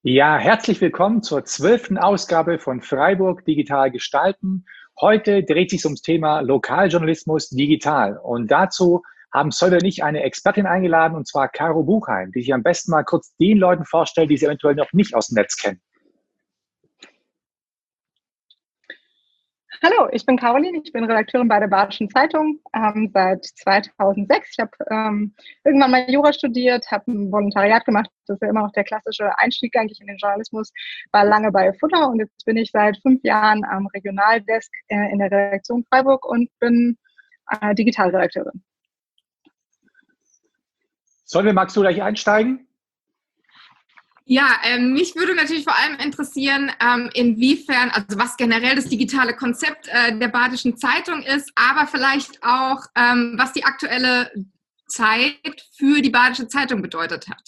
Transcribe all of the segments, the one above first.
Ja, herzlich willkommen zur 12. Ausgabe von Freiburg Digital Gestalten. Heute dreht sich ums Thema Lokaljournalismus digital. Und dazu haben Sol und ich eine Expertin eingeladen, und zwar Caro Buchheim, die sich am besten mal kurz den Leuten vorstellt, die sie eventuell noch nicht aus dem Netz kennen. Hallo, ich bin Caroline, ich bin Redakteurin bei der Badischen Zeitung seit 2006. Ich habe irgendwann mal Jura studiert, habe ein Volontariat gemacht. Das ist ja immer noch der klassische Einstieg eigentlich in den Journalismus, war lange bei Futter und jetzt bin ich seit 5 Jahren am Regionaldesk in der Redaktion Freiburg und bin Digitalredakteurin. Solve, magst du gleich einsteigen? Ja, mich würde natürlich vor allem interessieren, inwiefern, also was generell das digitale Konzept der Badischen Zeitung ist, aber vielleicht auch, was die aktuelle Zeit für die Badische Zeitung bedeutet hat.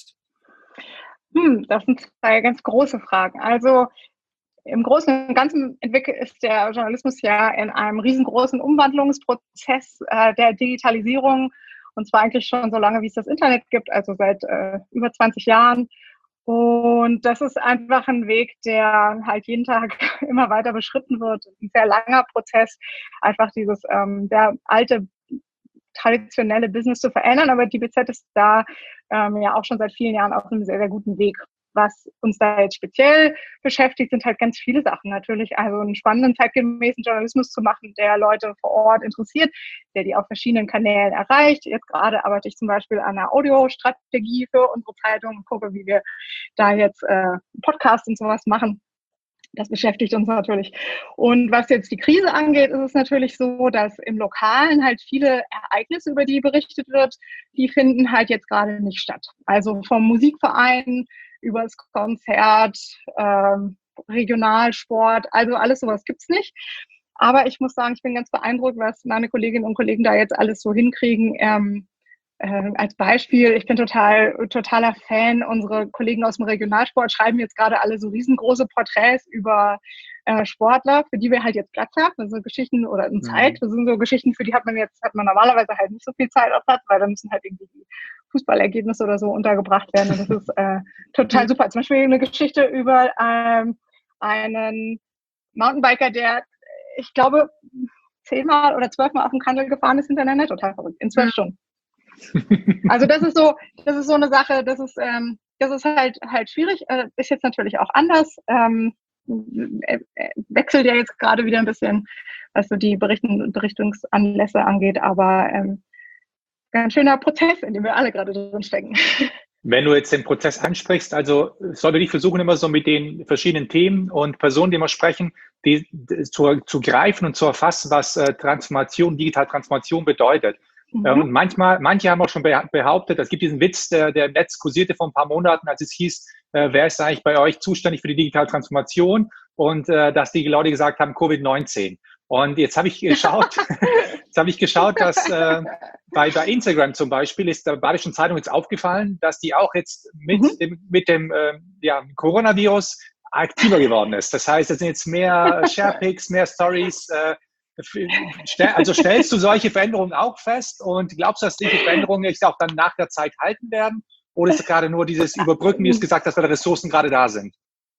Das sind zwei ganz große Fragen. Also im Großen und Ganzen ist der Journalismus ja in einem riesengroßen Umwandlungsprozess der Digitalisierung, und zwar eigentlich schon so lange, wie es das Internet gibt, also seit über 20 Jahren. Und das ist einfach ein Weg, der halt jeden Tag immer weiter beschritten wird. Ein sehr langer Prozess, einfach dieses der alte traditionelle Business zu verändern. Aber die BZ ist da ja auch schon seit vielen Jahren auf einem sehr, sehr guten Weg. Was uns da jetzt speziell beschäftigt, sind halt ganz viele Sachen natürlich. Also einen spannenden, zeitgemäßen Journalismus zu machen, der Leute vor Ort interessiert, der die auf verschiedenen Kanälen erreicht. Jetzt gerade arbeite ich zum Beispiel an einer Audiostrategie für unsere Zeitung und gucke, wie wir da jetzt Podcasts und sowas machen. Das beschäftigt uns natürlich. Und was jetzt die Krise angeht, ist es natürlich so, dass im Lokalen halt viele Ereignisse, über die berichtet wird, die finden halt jetzt gerade nicht statt. Also vom Musikverein über das Konzert, Regionalsport, also alles sowas gibt's nicht. Aber ich muss sagen, ich bin ganz beeindruckt, was meine Kolleginnen und Kollegen da jetzt alles so hinkriegen. Als Beispiel, ich bin totaler Fan. Unsere Kollegen aus dem Regionalsport schreiben jetzt gerade alle so riesengroße Porträts über Sportler, für die wir halt jetzt Platz haben. Also Geschichten oder in Zeit. Das sind so Geschichten, für die hat man normalerweise halt nicht so viel Zeit auf Platz, weil da müssen halt irgendwie die Fußballergebnisse oder so untergebracht werden. Und das ist total super. Zum Beispiel eine Geschichte über einen Mountainbiker, der, ich glaube, 10-mal oder 12-mal auf dem Kandel gefahren ist hintereinander. Total verrückt. In 12 Stunden. Also das ist so eine Sache, das ist halt schwierig, ist jetzt natürlich auch anders, wechselt ja jetzt gerade wieder ein bisschen, was so die Berichtungsanlässe angeht, aber ganz schöner Prozess, in dem wir alle gerade drin stecken. Wenn du jetzt den Prozess ansprichst, also sollte ich versuchen, immer so mit den verschiedenen Themen und Personen, die wir sprechen, die zu greifen und zu erfassen, was Transformation, digitale Transformation bedeutet. Und manche haben auch schon behauptet, es gibt diesen Witz, der im Netz kursierte vor ein paar Monaten, als es hieß, wer ist eigentlich bei euch zuständig für die digitale Transformation? Und dass die Leute gesagt haben, Covid-19. Und jetzt habe ich geschaut, dass bei Instagram zum Beispiel ist der Badischen Zeitung jetzt aufgefallen, dass die auch jetzt mit dem Coronavirus aktiver geworden ist. Das heißt, es sind jetzt mehr Sharepics, mehr Stories. Also stellst du solche Veränderungen auch fest und glaubst du, dass diese Veränderungen jetzt auch dann nach der Zeit halten werden? Oder ist es gerade nur dieses Überbrücken, wie du es gesagt hast, weil die Ressourcen gerade da sind?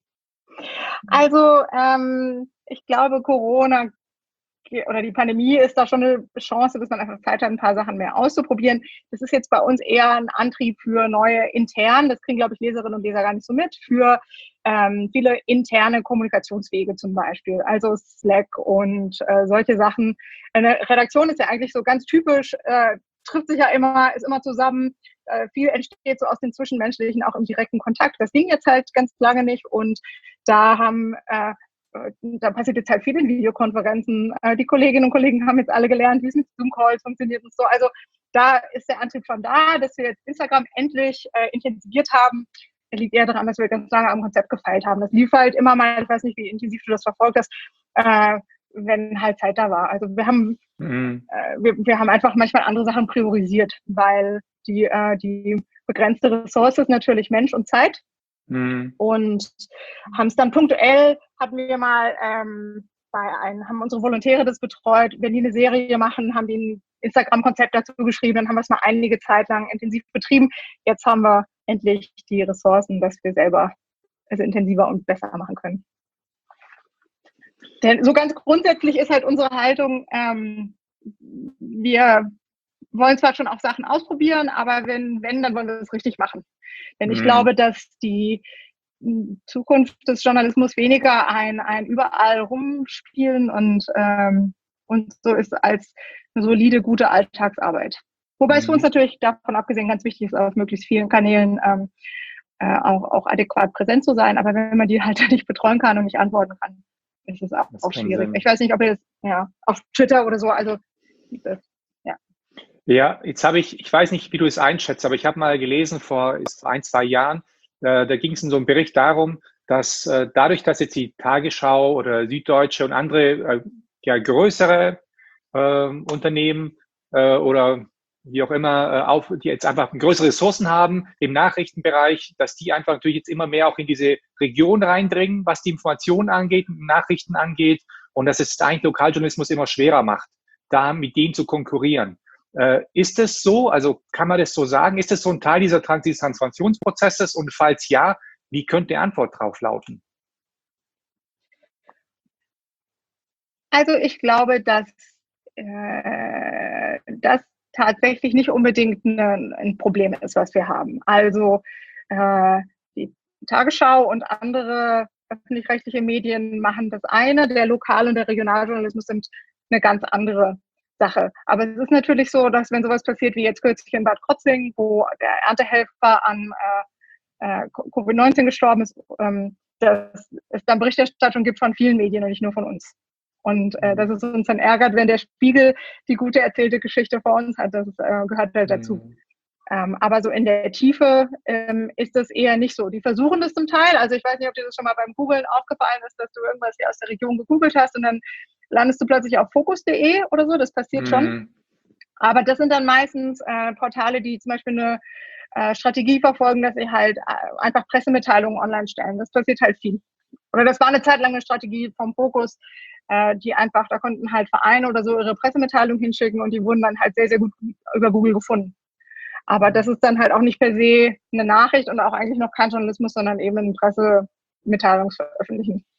Also ich glaube, Corona oder die Pandemie ist da schon eine Chance, dass man einfach Zeit hat, ein paar Sachen mehr auszuprobieren. Das ist jetzt bei uns eher ein Antrieb für neue intern, das kriegen, glaube ich, Leserinnen und Leser gar nicht so mit, für viele interne Kommunikationswege zum Beispiel, also Slack und solche Sachen. Eine Redaktion ist ja eigentlich so ganz typisch, trifft sich ja immer, ist immer zusammen, viel entsteht so aus dem Zwischenmenschlichen, auch im direkten Kontakt. Das ging jetzt halt ganz lange nicht und da passiert jetzt halt viel in Videokonferenzen. Die Kolleginnen und Kollegen haben jetzt alle gelernt, wie es mit Zoom-Calls funktioniert und so. Also da ist der Antrieb schon da, dass wir jetzt Instagram endlich intensiviert haben. Das liegt eher daran, dass wir ganz lange am Konzept gefeilt haben. Das lief halt immer mal, ich weiß nicht, wie intensiv du das verfolgt hast, wenn halt Zeit da war. Also wir haben einfach manchmal andere Sachen priorisiert, weil die begrenzte Ressource ist natürlich Mensch und Zeit. Und haben es dann punktuell, haben unsere Volontäre das betreut, wenn die eine Serie machen, haben die ein Instagram-Konzept dazu geschrieben, dann haben wir es mal einige Zeit lang intensiv betrieben. Jetzt haben wir endlich die Ressourcen, dass wir selber es intensiver und besser machen können. Denn so ganz grundsätzlich ist halt unsere Haltung, wir wollen zwar schon auch Sachen ausprobieren, aber wenn, dann wollen wir es richtig machen. Denn ich glaube, dass die Zukunft des Journalismus weniger ein überall rumspielen und so ist als eine solide, gute Alltagsarbeit. Wobei es für uns natürlich davon abgesehen ganz wichtig ist, auf möglichst vielen Kanälen auch adäquat präsent zu sein. Aber wenn man die halt nicht betreuen kann und nicht antworten kann, ist es auch schwierig. Sinn. Ich weiß nicht, ob ihr das auf Twitter oder so, also Ja, jetzt habe ich weiß nicht, wie du es einschätzt, aber ich habe mal gelesen vor 1-2 Jahren, da ging es in so einem Bericht darum, dass dadurch, dass jetzt die Tagesschau oder Süddeutsche und andere größere Unternehmen oder wie auch immer, die jetzt einfach größere Ressourcen haben im Nachrichtenbereich, dass die einfach natürlich jetzt immer mehr auch in diese Region reindringen, was die Informationen angeht, Nachrichten angeht, und dass es eigentlich Lokaljournalismus immer schwerer macht, da mit denen zu konkurrieren. Ist es so? Also kann man das so sagen? Ist es so ein Teil dieses Transformationsprozesses? Und falls ja, wie könnte die Antwort drauf lauten? Also ich glaube, dass das tatsächlich nicht unbedingt ein Problem ist, was wir haben. Also die Tagesschau und andere öffentlich-rechtliche Medien machen das eine, der Lokal- und der Regionaljournalismus sind eine ganz andere Sache. Aber es ist natürlich so, dass wenn sowas passiert wie jetzt kürzlich in Bad Krozing, wo der Erntehelfer an Covid-19 gestorben ist, dass es dann Berichterstattung gibt von vielen Medien und nicht nur von uns. Und dass es uns dann ärgert, wenn der Spiegel die gute erzählte Geschichte vor uns hat, das gehört halt dazu. Aber so in der Tiefe ist das eher nicht so. Die versuchen das zum Teil. Also ich weiß nicht, ob dir das schon mal beim Googlen aufgefallen ist, dass du irgendwas hier aus der Region gegoogelt hast und dann landest du plötzlich auf fokus.de oder so. Das passiert schon. Aber das sind dann meistens Portale, die zum Beispiel eine Strategie verfolgen, dass sie halt einfach Pressemitteilungen online stellen. Das passiert halt viel. Oder das war eine Zeit lang eine Strategie vom Fokus, die einfach, da konnten halt Vereine oder so ihre Pressemitteilung hinschicken und die wurden dann halt sehr, sehr gut über Google gefunden. Aber das ist dann halt auch nicht per se eine Nachricht und auch eigentlich noch kein Journalismus, sondern eben ein Pressemitteilungsveröffentlichen.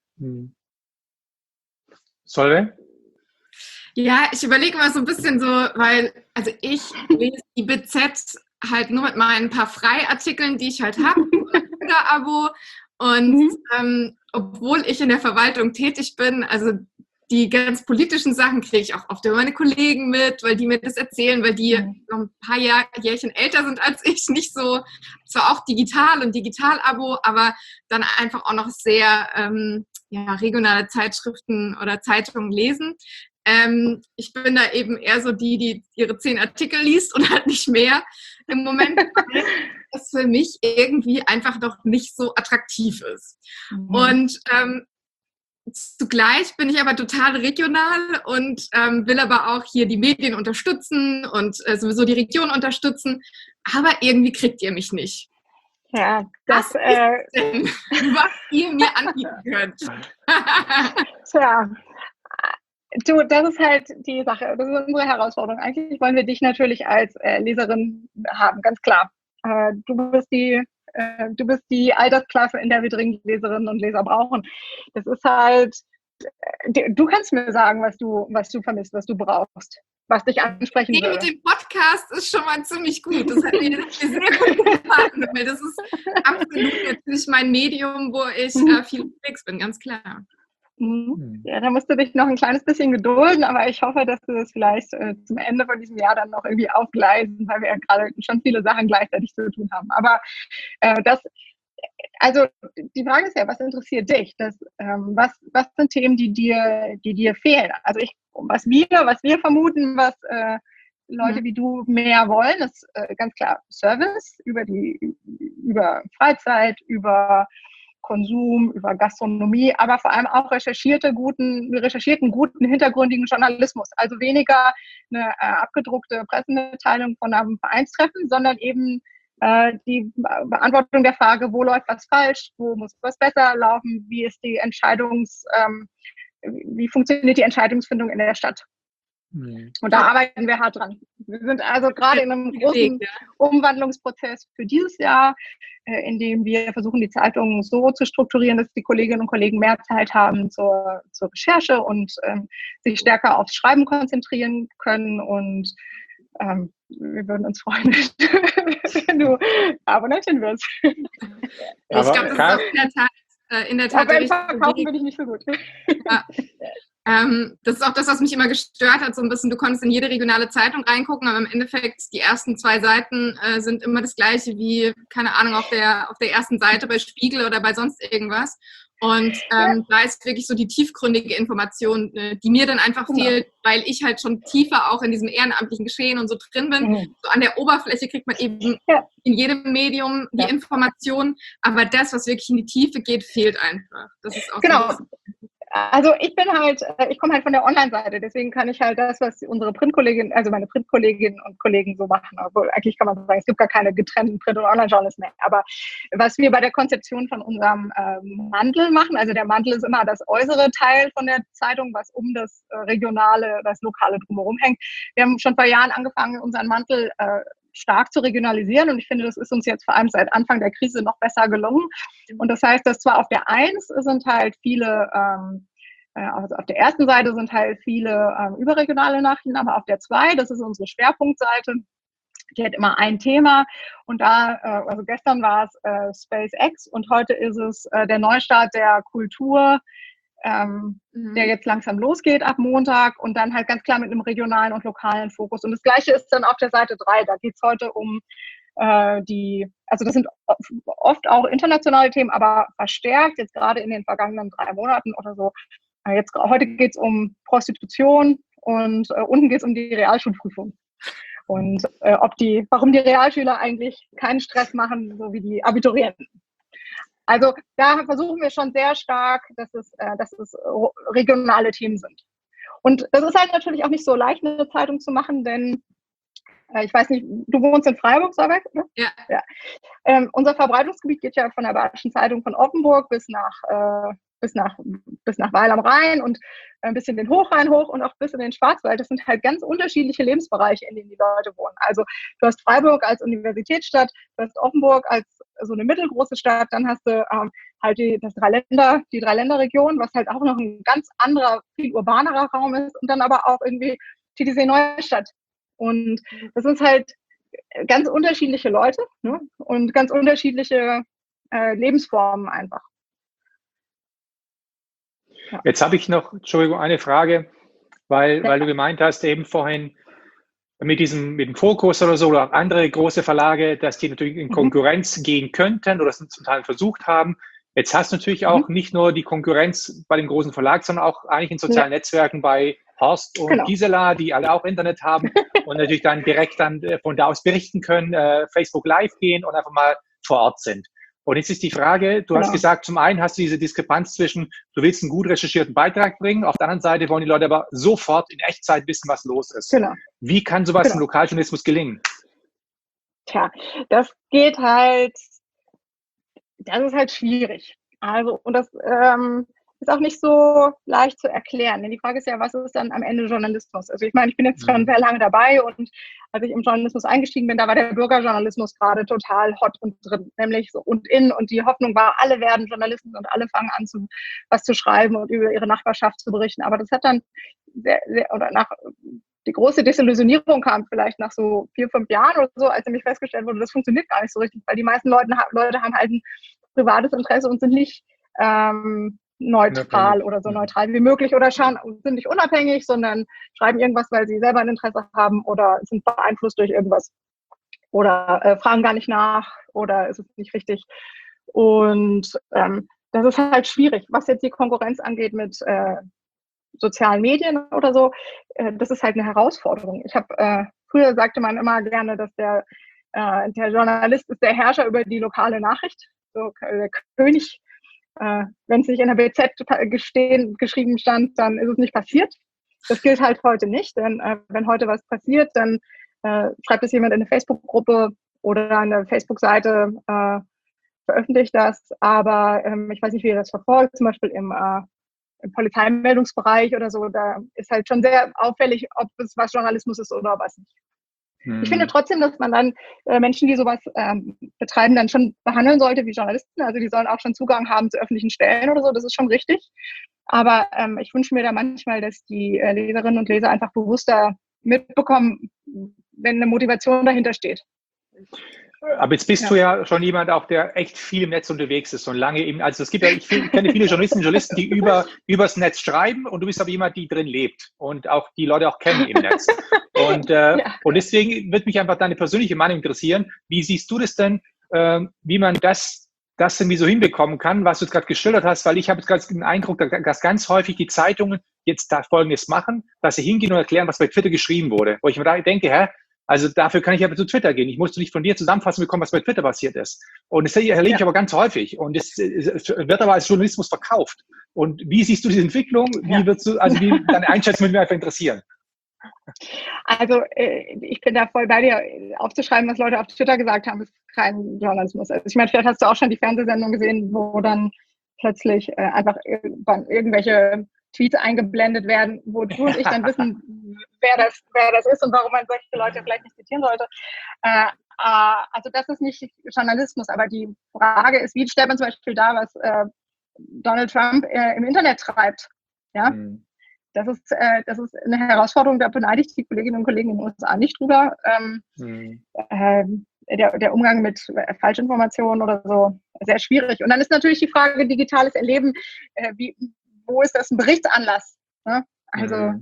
Solveig? Ja, ich überlege mal so ein bisschen so, weil, also ich lese die BZ halt nur mit meinen paar Freiartikeln, die ich halt habe, Abo. Und obwohl ich in der Verwaltung tätig bin, also die ganz politischen Sachen kriege ich auch oft über meine Kollegen mit, weil die mir das erzählen, weil die noch ein paar Jährchen älter sind als ich, nicht so, zwar auch digital und Digital-Abo, aber dann einfach auch noch sehr regionale Zeitschriften oder Zeitungen lesen. Ich bin da eben eher so die ihre 10 Artikel liest und halt nicht mehr im Moment, weil das für mich irgendwie einfach noch nicht so attraktiv ist. Und zugleich bin ich aber total regional und will aber auch hier die Medien unterstützen und sowieso die Region unterstützen. Aber irgendwie kriegt ihr mich nicht. Ja, das was ist denn, was ihr mir anbieten könnt. Tja, du, das ist halt die Sache. Das ist unsere Herausforderung. Eigentlich wollen wir dich natürlich als Leserin haben, ganz klar. Du bist die Altersklasse, in der wir dringend Leserinnen und Leser brauchen. Das ist halt, du kannst mir sagen, was du vermisst, was du brauchst, was dich ansprechen würde. Mit dem Podcast ist schon mal ziemlich gut. Das hat mir sehr gut gefallen. Weil das ist absolut natürlich mein Medium, wo ich viel unterwegs bin, ganz klar. Ja, da musst du dich noch ein kleines bisschen gedulden, aber ich hoffe, dass du das vielleicht zum Ende von diesem Jahr dann noch irgendwie aufgleisen, weil wir ja gerade schon viele Sachen gleichzeitig zu tun haben. Aber also die Frage ist ja, was interessiert dich? Was sind Themen, die dir fehlen? Also was wir vermuten, was Leute wie du mehr wollen, ist ganz klar Service über Freizeit, über Konsum, über Gastronomie, aber vor allem auch recherchierten, guten, hintergründigen Journalismus. Also weniger eine abgedruckte Pressemitteilung von einem Vereinstreffen, sondern eben die Beantwortung der Frage, wo läuft was falsch, wo muss was besser laufen, wie funktioniert die Entscheidungsfindung in der Stadt. Und da arbeiten wir hart dran. Wir sind also gerade in einem großen Umwandlungsprozess für dieses Jahr, in dem wir versuchen, die Zeitung so zu strukturieren, dass die Kolleginnen und Kollegen mehr Zeit haben zur Recherche und sich stärker aufs Schreiben konzentrieren können. Und wir würden uns freuen, wenn du Abonnentin wirst. Ich glaube, das ist auch in der Tat aber verkaufen bin ich nicht so gut. Ja. Das ist auch das, was mich immer gestört hat, so ein bisschen. Du konntest in jede regionale Zeitung reingucken, aber im Endeffekt die ersten 2 Seiten sind immer das gleiche wie, keine Ahnung, auf der ersten Seite bei Spiegel oder bei sonst irgendwas. Und da ist wirklich so die tiefgründige Information, die mir dann einfach fehlt, weil ich halt schon tiefer auch in diesem ehrenamtlichen Geschehen und so drin bin. So an der Oberfläche kriegt man eben in jedem Medium die Information, aber das, was wirklich in die Tiefe geht, fehlt einfach. Das ist auch so. Also ich komme halt von der Online-Seite, deswegen kann ich halt das, was unsere Printkolleginnen, also meine Printkolleginnen und Kollegen so machen, obwohl eigentlich kann man sagen, es gibt gar keine getrennten Print- und Online-Journalisten mehr. Aber was wir bei der Konzeption von unserem Mantel machen, also der Mantel ist immer das äußere Teil von der Zeitung, was um das regionale, das lokale drumherum hängt. Wir haben schon vor Jahren angefangen, unseren Mantel stark zu regionalisieren und ich finde, das ist uns jetzt vor allem seit Anfang der Krise noch besser gelungen. Und das heißt, dass zwar auf der 1 sind halt viele, also auf der ersten Seite sind halt viele überregionale Nachrichten, aber auf der 2, das ist unsere Schwerpunktseite, die hat immer ein Thema und da, also gestern war es SpaceX und heute ist es der Neustart der Kultur, der jetzt langsam losgeht ab Montag und dann halt ganz klar mit einem regionalen und lokalen Fokus. Und das Gleiche ist dann auf der Seite 3. Da geht es heute um also das sind oft auch internationale Themen, aber verstärkt, jetzt gerade in den vergangenen 3 Monaten oder so. Heute geht es um Prostitution und unten geht es um die Realschulprüfung. Und warum die Realschüler eigentlich keinen Stress machen, so wie die Abiturienten. Also da versuchen wir schon sehr stark, dass es regionale Themen sind. Und das ist halt natürlich auch nicht so leicht, eine Zeitung zu machen, denn ich weiß nicht, du wohnst in Freiburg, Sabek, oder? Ja. Unser Verbreitungsgebiet geht ja von der Badischen Zeitung von Offenburg bis nach Weil am Rhein und ein bisschen den Hochrhein hoch und auch bis in den Schwarzwald. Das sind halt ganz unterschiedliche Lebensbereiche, in denen die Leute wohnen. Also du hast Freiburg als Universitätsstadt, du hast Offenburg als so eine mittelgroße Stadt, dann hast du halt die Dreiländerregion, was halt auch noch ein ganz anderer, viel urbanerer Raum ist und dann aber auch irgendwie Titisee Neustadt. Und das sind halt ganz unterschiedliche Leute, ne? Und ganz unterschiedliche Lebensformen einfach. Ja. Jetzt habe ich noch, Entschuldigung, eine Frage, weil du gemeint hast eben vorhin mit dem Fokus oder so oder auch andere große Verlage, dass die natürlich in Konkurrenz gehen könnten oder es zum Teil versucht haben. Jetzt hast du natürlich auch nicht nur die Konkurrenz bei dem großen Verlag, sondern auch eigentlich in sozialen Netzwerken bei Horst und Gisela, die alle auch Internet haben und natürlich dann direkt von da aus berichten können, Facebook Live gehen und einfach mal vor Ort sind. Und jetzt ist die Frage, du hast gesagt, zum einen hast du diese Diskrepanz zwischen, du willst einen gut recherchierten Beitrag bringen, auf der anderen Seite wollen die Leute aber sofort in Echtzeit wissen, was los ist. Genau. Wie kann sowas im Lokaljournalismus gelingen? Tja, das ist halt schwierig. Also, und das ist auch nicht so leicht zu erklären. Denn die Frage ist ja, was ist dann am Ende Journalismus? Also ich meine, ich bin jetzt schon sehr lange dabei und als ich im Journalismus eingestiegen bin, da war der Bürgerjournalismus gerade total hot und drin, nämlich so und die Hoffnung war, alle werden Journalisten und alle fangen an, was zu schreiben und über ihre Nachbarschaft zu berichten. Aber das hat dann die große Desillusionierung kam vielleicht nach so 4, 5 Jahren oder so, als nämlich festgestellt wurde, das funktioniert gar nicht so richtig, weil die meisten Leute haben halt ein privates Interesse und sind nicht neutral oder so neutral wie möglich oder sind nicht unabhängig, sondern schreiben irgendwas, weil sie selber ein Interesse haben oder sind beeinflusst durch irgendwas oder fragen gar nicht nach oder ist es nicht richtig. Und das ist halt schwierig, was jetzt die Konkurrenz angeht mit sozialen Medien oder so. Das ist halt eine Herausforderung. Früher sagte man immer gerne, dass der Journalist ist der Herrscher über die lokale Nachricht, so der König. Wenn es nicht in der BZ geschrieben stand, dann ist es nicht passiert. Das gilt halt heute nicht, denn wenn heute was passiert, dann schreibt es jemand in eine Facebook-Gruppe oder an der Facebook-Seite, veröffentlicht das, aber ich weiß nicht, wie ihr das verfolgt, zum Beispiel im im Polizeimeldungsbereich oder so, da ist halt schon sehr auffällig, ob es was Journalismus ist oder was nicht. Ich finde trotzdem, dass man dann Menschen, die sowas betreiben, dann schon behandeln sollte wie Journalisten. Also die sollen auch schon Zugang haben zu öffentlichen Stellen oder so, das ist schon richtig. Aber ich wünsche mir da manchmal, dass die Leserinnen und Leser einfach bewusster mitbekommen, wenn eine Motivation dahinter steht. Aber jetzt bist du ja schon jemand auch, der echt viel im Netz unterwegs ist und lange eben, also es gibt ja, ich kenne viele Journalisten, die übers Netz schreiben und du bist aber jemand, die drin lebt und auch die Leute auch kennen im Netz. Und deswegen würde mich einfach deine persönliche Meinung interessieren. Wie siehst du das denn, wie man das irgendwie so hinbekommen kann, was du jetzt gerade geschildert hast, weil ich habe jetzt gerade den Eindruck, dass ganz häufig die Zeitungen jetzt da Folgendes machen, dass sie hingehen und erklären, was bei Twitter geschrieben wurde. Wo ich mir da denke, also dafür kann ich aber zu Twitter gehen. Ich musste nicht von dir zusammenfassen bekommen, was bei Twitter passiert ist. Und das erlebe ich aber ganz häufig. Und es wird aber als Journalismus verkauft. Und wie siehst du diese Entwicklung? Wie deine Einschätzung würde mich einfach interessieren. Also ich bin da voll bei dir. Aufzuschreiben, was Leute auf Twitter gesagt haben, ist kein Journalismus. Also ich meine, vielleicht hast du auch schon die Fernsehsendung gesehen, wo dann plötzlich einfach irgendwelche Tweets eingeblendet werden, wo du und ich dann wissen, wer das ist und warum man solche Leute vielleicht nicht zitieren sollte. Also das ist nicht Journalismus, aber die Frage ist, wie stellt man zum Beispiel dar, was Donald Trump im Internet treibt? Ja, das ist eine Herausforderung, da beneide ich die Kolleginnen und Kollegen in den USA nicht drüber. Der Umgang mit Falschinformationen oder so, sehr schwierig. Und dann ist natürlich die Frage, digitales Erleben, wo ist das ein Berichtsanlass? Ne? Also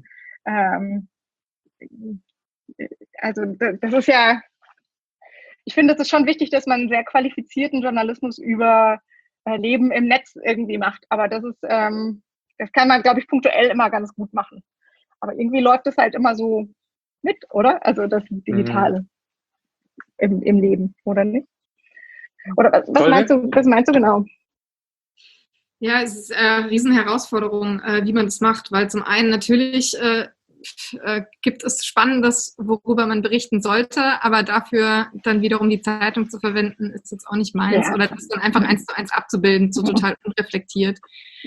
das ist ja, ich finde, es ist schon wichtig, dass man einen sehr qualifizierten Journalismus über Leben im Netz irgendwie macht. Aber das kann man, glaube ich, punktuell immer ganz gut machen. Aber irgendwie läuft es halt immer so mit, oder? Also das Digitale im Leben, oder nicht? Oder was meinst du genau? Ja, es ist eine Riesenherausforderung, wie man das macht, weil zum einen natürlich gibt es Spannendes, worüber man berichten sollte, aber dafür dann wiederum die Zeitung zu verwenden, ist jetzt auch nicht meins. Ja. Oder das dann einfach 1:1 abzubilden, so total unreflektiert.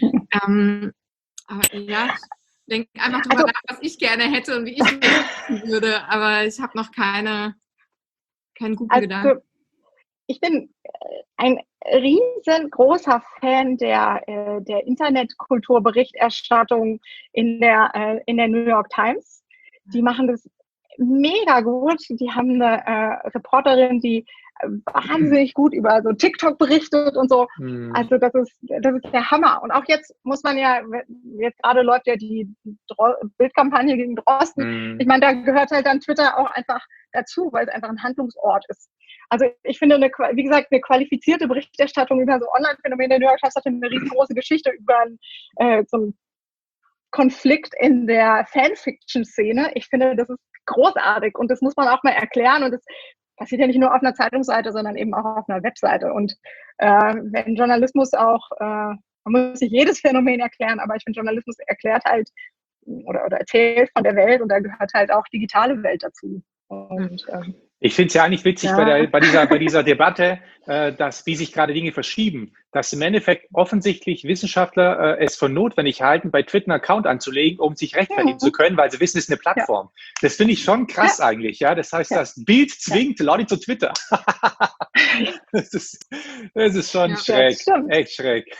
Aber ja, ich denke einfach drüber nach, was ich gerne hätte und wie ich es würde, aber ich habe noch keinen guten Gedanken. Ich bin ein riesengroßer Fan der Internetkulturberichterstattung in der New York Times. Die machen das mega gut. Die haben eine Reporterin, die wahnsinnig gut über so TikTok berichtet und so. Also das ist der Hammer. Und auch jetzt muss man ja, jetzt gerade läuft ja die Bildkampagne gegen Drosten. Ich meine, da gehört halt dann Twitter auch einfach dazu, weil es einfach ein Handlungsort ist. Also ich finde, wie gesagt, eine qualifizierte Berichterstattung über so Online-Phänomene der New York Times hatte eine riesengroße Geschichte über so einen Konflikt in der Fanfiction-Szene. Ich finde, das ist großartig und das muss man auch mal erklären und das passiert ja nicht nur auf einer Zeitungsseite, sondern eben auch auf einer Webseite. Und wenn Journalismus auch, man muss nicht jedes Phänomen erklären, aber ich finde, Journalismus erklärt halt oder erzählt von der Welt und da gehört halt auch digitale Welt dazu. Und ich finde es ja eigentlich witzig bei dieser Debatte, dass wie sich gerade Dinge verschieben, dass im Endeffekt offensichtlich Wissenschaftler es für notwendig halten, bei Twitter einen Account anzulegen, um sich rechtfertigen zu können, weil sie wissen, es ist eine Plattform. Das finde ich schon krass eigentlich, ja. Das heißt, das Bild zwingt Leute zu Twitter. Das ist schon schräg, echt schräg.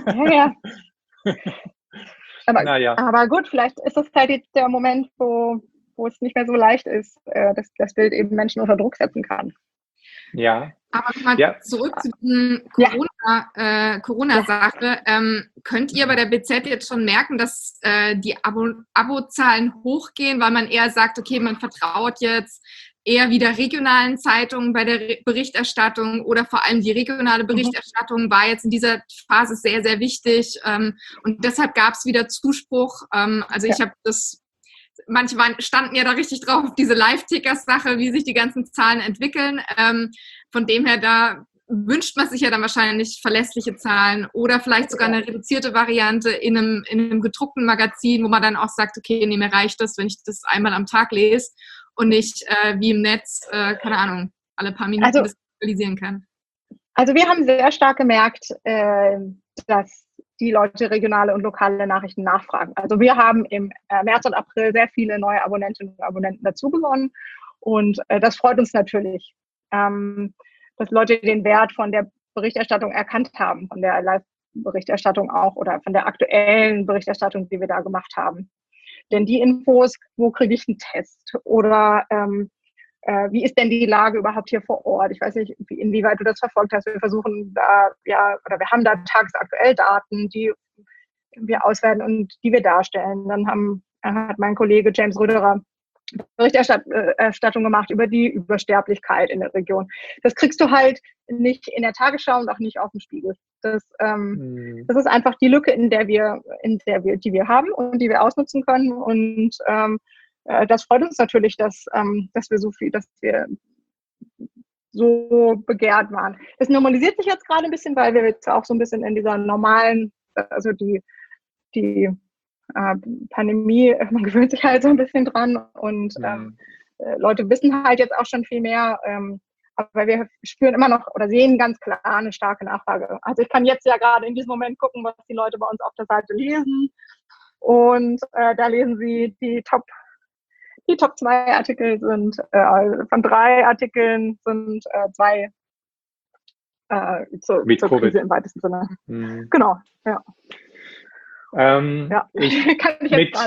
Aber gut, vielleicht ist das halt jetzt der Moment, wo es nicht mehr so leicht ist, dass das Bild eben Menschen unter Druck setzen kann. Ja. Aber mal zurück zu dieser Corona-Sache. Könnt ihr bei der BZ jetzt schon merken, dass die Abozahlen hochgehen, weil man eher sagt, okay, man vertraut jetzt eher wieder regionalen Zeitungen bei der Berichterstattung oder vor allem die regionale Berichterstattung war jetzt in dieser Phase sehr, sehr wichtig. Und deshalb gab es wieder Zuspruch. Ich habe das... Manche standen ja da richtig drauf auf diese Live-Tickers-Sache, wie sich die ganzen Zahlen entwickeln. Von dem her, da wünscht man sich ja dann wahrscheinlich verlässliche Zahlen oder vielleicht sogar eine reduzierte Variante in einem gedruckten Magazin, wo man dann auch sagt, okay, nee, mir reicht das, wenn ich das einmal am Tag lese und nicht wie im Netz, keine Ahnung, alle paar Minuten das aktualisieren kann. Also wir haben sehr stark gemerkt, dass die Leute regionale und lokale Nachrichten nachfragen. Also wir haben im März und April sehr viele neue Abonnentinnen und Abonnenten dazu gewonnen und das freut uns natürlich, dass Leute den Wert von der Berichterstattung erkannt haben, von der Live-Berichterstattung auch oder von der aktuellen Berichterstattung, die wir da gemacht haben. Denn die Infos, wo kriege ich einen Test oder wie ist denn die Lage überhaupt hier vor Ort? Ich weiß nicht, inwieweit du das verfolgt hast. Wir versuchen da, oder wir haben da tagesaktuell Daten, die wir auswerten und die wir darstellen. Dann hat mein Kollege James Röderer Berichterstattung gemacht über die Übersterblichkeit in der Region. Das kriegst du halt nicht in der Tagesschau und auch nicht auf dem Spiegel. Das ist einfach die Lücke, die wir haben und die wir ausnutzen können. Und das freut uns natürlich, dass wir so begehrt waren. Das normalisiert sich jetzt gerade ein bisschen, weil wir jetzt auch so ein bisschen in dieser normalen, also die Pandemie, man gewöhnt sich halt so ein bisschen dran und Leute wissen halt jetzt auch schon viel mehr, aber wir spüren immer noch oder sehen ganz klar eine starke Nachfrage. Also ich kann jetzt ja gerade in diesem Moment gucken, was die Leute bei uns auf der Seite lesen und da lesen sie die Top 2 Artikel sind, von 3 Artikeln sind 2 zur Krise im weitesten Sinne. Mhm. Genau, ja. Kann ich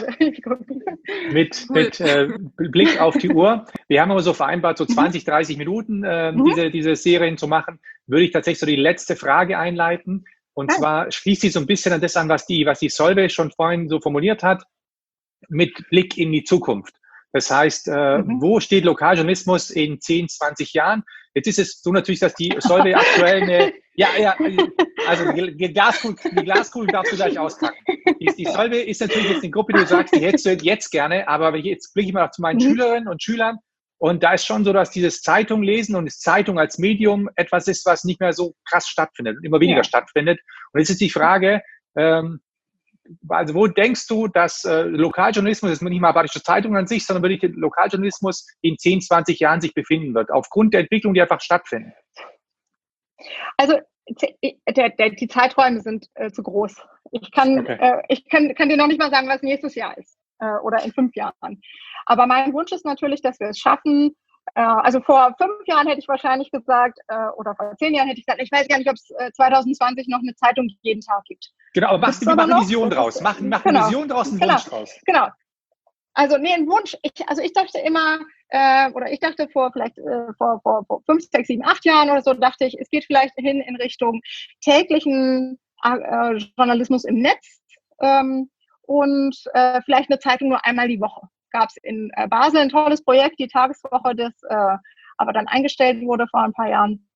jetzt mit Blick auf die Uhr, wir haben aber so vereinbart, so 20, 30 Minuten diese Serien zu machen, würde ich tatsächlich so die letzte Frage einleiten. Und zwar schließt sie so ein bisschen an das an, was die Solveig schon vorhin so formuliert hat, mit Blick in die Zukunft. Das heißt, wo steht Lokaljournalismus in 10, 20 Jahren? Jetzt ist es so natürlich, dass die Solveig aktuell also die Glaskugel darfst du gleich auspacken. Die Solveig ist natürlich jetzt eine Gruppe, die du sagst, die hättest du jetzt gerne, aber jetzt blicke ich mal zu meinen Schülerinnen und Schülern und da ist schon so, dass dieses Zeitung lesen und das Zeitung als Medium etwas ist, was nicht mehr so krass stattfindet und immer weniger stattfindet. Und jetzt ist die Frage, also wo denkst du, dass Lokaljournalismus, das ist nicht mal Badische Zeitung an sich, sondern wirklich der Lokaljournalismus in 10, 20 Jahren sich befinden wird, aufgrund der Entwicklung, die einfach stattfinden? Also die Zeiträume sind zu groß. Ich kann dir noch nicht mal sagen, was nächstes Jahr ist oder in 5 Jahren. Aber mein Wunsch ist natürlich, dass wir es schaffen. Also vor 5 Jahren hätte ich wahrscheinlich gesagt, oder vor 10 Jahren hätte ich gesagt, ich weiß gar nicht, ob es 2020 noch eine Zeitung jeden Tag gibt. Genau, aber mach eine Vision draus. Mach eine Vision draus, einen Wunsch draus. Genau. Also ein Wunsch. Ich dachte immer, ich dachte vor 5, 6, 7, 8 Jahren oder so, dachte ich, es geht vielleicht hin in Richtung täglichen Journalismus im Netz und vielleicht eine Zeitung nur einmal die Woche. Gab es in Basel ein tolles Projekt, die Tageswoche, das aber dann eingestellt wurde vor ein paar Jahren.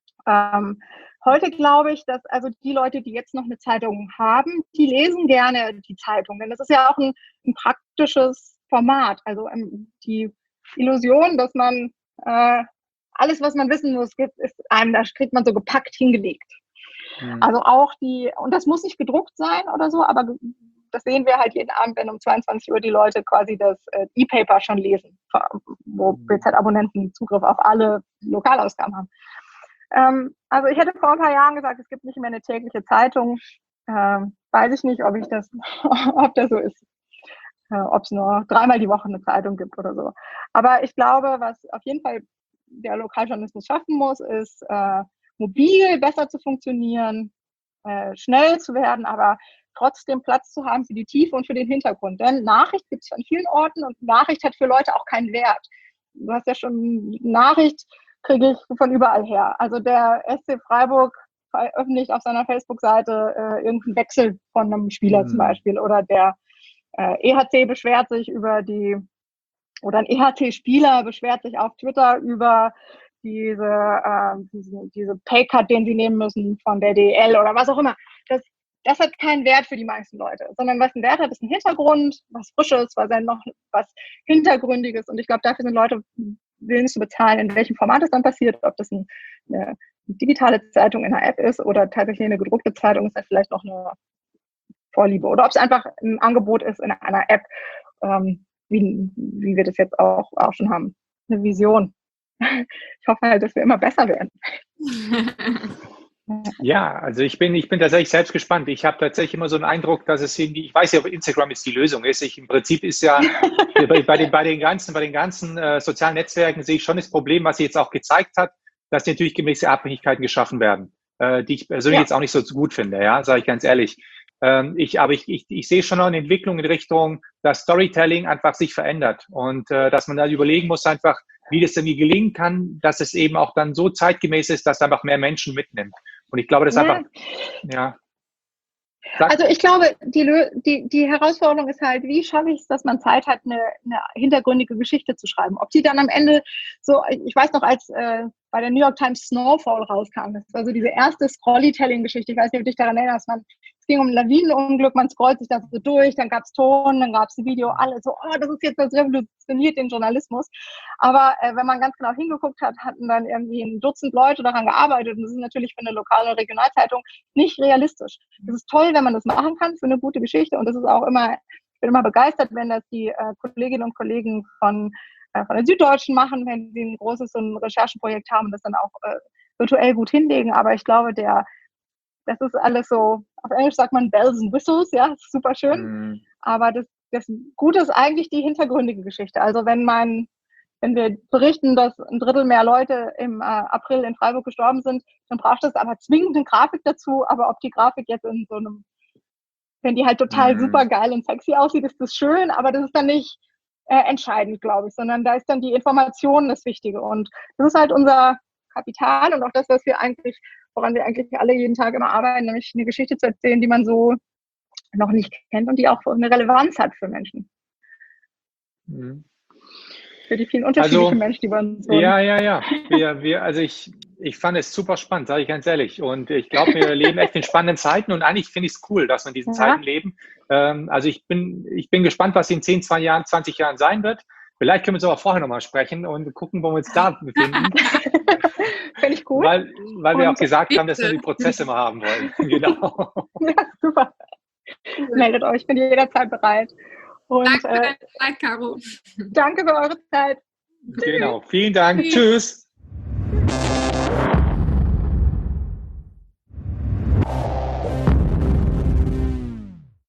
Heute glaube ich, dass also die Leute, die jetzt noch eine Zeitung haben, die lesen gerne die Zeitung, denn das ist ja auch ein praktisches Format. Also die Illusion, dass man alles, was man wissen muss, da kriegt man so gepackt hingelegt. Mhm. Also auch und das muss nicht gedruckt sein oder so, aber das sehen wir halt jeden Abend, wenn um 22 Uhr die Leute quasi das E-Paper schon lesen, wo BZ-Abonnenten Zugriff auf alle Lokalausgaben haben. Also ich hätte vor ein paar Jahren gesagt, es gibt nicht mehr eine tägliche Zeitung. Weiß ich nicht, ob das so ist. Ob es nur 3-mal die Woche eine Zeitung gibt oder so. Aber ich glaube, was auf jeden Fall der Lokaljournalismus schaffen muss, ist mobil besser zu funktionieren, schnell zu werden, aber trotzdem Platz zu haben für die Tiefe und für den Hintergrund. Denn Nachricht gibt es an vielen Orten und Nachricht hat für Leute auch keinen Wert. Du hast ja schon Nachricht, kriege ich von überall her. Also der SC Freiburg veröffentlicht auf seiner Facebook-Seite irgendeinen Wechsel von einem Spieler zum Beispiel oder der EHC beschwert sich ein EHC-Spieler beschwert sich auf Twitter über diese Paycut, den sie nehmen müssen von der DEL oder was auch immer. Das hat keinen Wert für die meisten Leute, sondern was einen Wert hat, ist ein Hintergrund, was Frisches, was Hintergründiges. Und ich glaube, dafür sind Leute willens zu bezahlen, in welchem Format es dann passiert, ob das eine digitale Zeitung in einer App ist oder tatsächlich eine gedruckte Zeitung, ist dann vielleicht noch eine Vorliebe. Oder ob es einfach ein Angebot ist in einer App, wie wir das jetzt auch schon haben. Eine Vision. Ich hoffe halt, dass wir immer besser werden. Ja, also ich bin tatsächlich selbst gespannt. Ich habe tatsächlich immer so einen Eindruck, dass es irgendwie, ich weiß ja, ob Instagram jetzt die Lösung ist. Im Prinzip ist ja bei den ganzen sozialen Netzwerken sehe ich schon das Problem, was sie jetzt auch gezeigt hat, dass natürlich gewisse Abhängigkeiten geschaffen werden, die ich persönlich jetzt auch nicht so gut finde, ja, sage ich ganz ehrlich. Aber ich sehe schon noch eine Entwicklung in Richtung, dass Storytelling einfach sich verändert und dass man da überlegen muss einfach, wie das irgendwie gelingen kann, dass es eben auch dann so zeitgemäß ist, dass einfach mehr Menschen mitnimmt. Und ich glaube, das ist einfach, ja. Also ich glaube, die Herausforderung ist halt, wie schaffe ich es, dass man Zeit hat, eine hintergründige Geschichte zu schreiben. Ob die dann am Ende so, ich weiß noch, als bei der New York Times Snowfall rauskam, das war so diese erste Scrollytelling-Geschichte, ich weiß nicht, ob du dich daran erinnerst, es ging um ein Lawinenunglück, man scrollt sich das so durch, dann gab es Ton, dann gab es ein Video, alle so, oh, das ist jetzt, das revolutioniert den Journalismus. Aber wenn man ganz genau hingeguckt hat, hatten dann irgendwie ein Dutzend Leute daran gearbeitet und das ist natürlich für eine lokale Regionalzeitung nicht realistisch. Das ist toll, wenn man das machen kann für eine gute Geschichte und das ist auch immer, ich bin immer begeistert, wenn das die Kolleginnen und Kollegen von der Süddeutschen machen, wenn sie ein großes so ein Rechercheprojekt haben und das dann auch virtuell gut hinlegen. Aber ich glaube, das ist alles so, auf Englisch sagt man Bells and Whistles, ja, das ist super schön. Aber das Gute ist eigentlich die hintergründige Geschichte. Also wenn wir berichten, dass 1/3 mehr Leute im April in Freiburg gestorben sind, dann braucht es aber zwingend eine Grafik dazu. Aber ob die Grafik jetzt in so einem, wenn die halt total super geil und sexy aussieht, ist das schön, aber das ist dann nicht entscheidend, glaube ich, sondern da ist dann die Information das Wichtige. Und das ist halt unser Kapital und auch das, woran wir eigentlich alle jeden Tag immer arbeiten, nämlich eine Geschichte zu erzählen, die man so noch nicht kennt und die auch eine Relevanz hat für Menschen. Für die vielen unterschiedlichen Menschen, die bei uns wohnen. Ja. Also ich fand es super spannend, sage ich ganz ehrlich. Und ich glaube, wir leben echt in spannenden Zeiten und eigentlich finde ich es cool, dass wir in diesen Zeiten leben. Also ich bin gespannt, was in 10, 20 Jahren sein wird. Vielleicht können wir uns aber vorher nochmal sprechen und gucken, wo wir uns da befinden. Finde ich gut. Weil wir auch gesagt haben, dass wir die Prozesse mal haben wollen. Genau. Ja, super. Meldet euch, ich bin jederzeit bereit. Und, danke für deine Zeit, Caro. Danke für eure Zeit. Genau, vielen Dank. Tschüss.